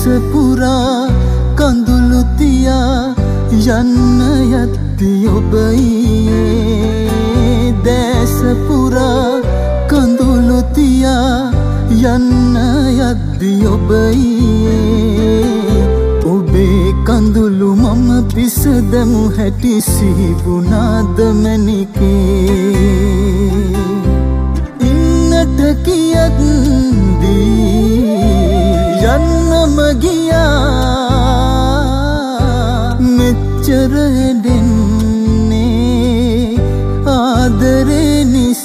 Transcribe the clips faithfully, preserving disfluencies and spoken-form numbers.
පුරා කඳුළු තියා යන්න යද්දි ඔබ ඊයේ දැස පුරා කඳුළු තියා යන්න යද්දි ඔබ ඊයේ ඔබේ කඳුළු මම පිස දැමු හැටි සිහිබුණාද මැණිකේ ඉන්නට කියද්දී යන්නම ගියා මෙච්චර දෙන්නේ ආදරේ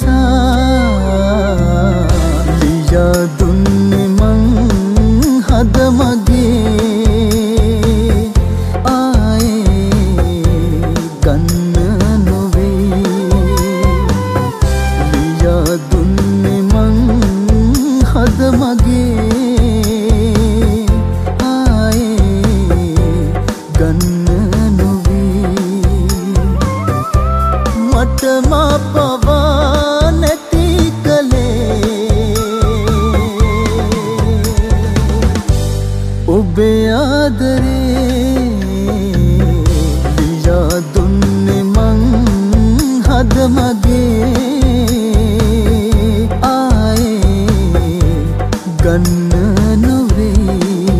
නිසා ලියා දුන්නේ මං හද මගේ ආයේ ගන්න නොවේ ලියා දුන්නේ මං හද මගේ ඔබේ ආදරේ ලියා දුන්නේ මං හද මගේ ආයේ ගන්න නොවේ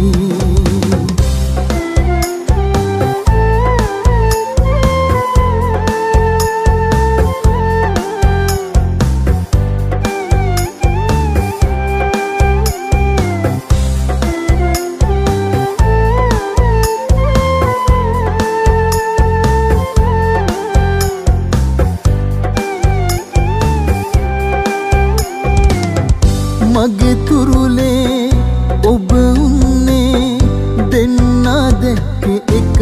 මගේ තුරුලේ ඔබ උන්නේ දෙන්නා දැක්කේ එක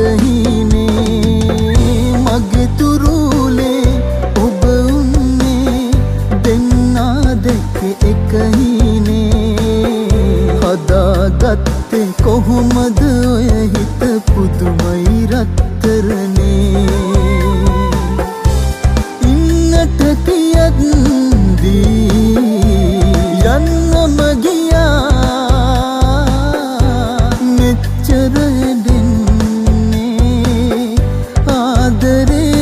හීනේ මගේ තුරුලේ ඔබ උන්නේ දෙන්නා දැක්කේ එක හීනේ හදාගත්තේ කොහොමද ඔය හිත පුදුමයි රත්තරනේ ඉන්නට කියද්දී යන්නම ගියා මෙච්චර දෙන්නේ ආදරේ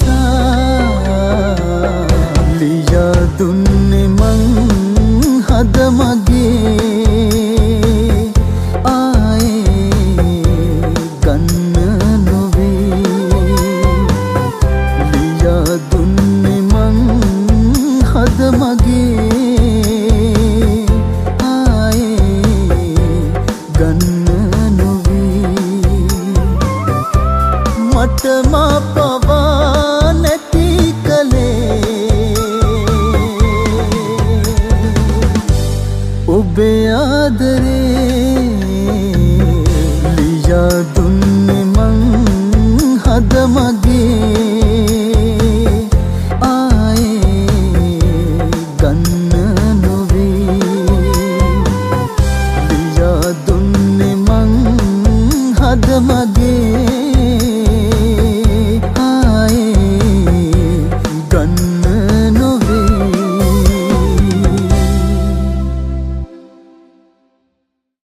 නිසා ලියා දුන්නේ මං හද මගේ ආයේ ගන්න නොවේ ලියා දුන්නේ මං හද මගේ මට මා පවා නැති කලේ ඔබේ ආදරේ ලියා දුන්නේ මං හද මගේ ආයේ ගන්න නොවේ ලියා දුන්නේ මං හද මගේ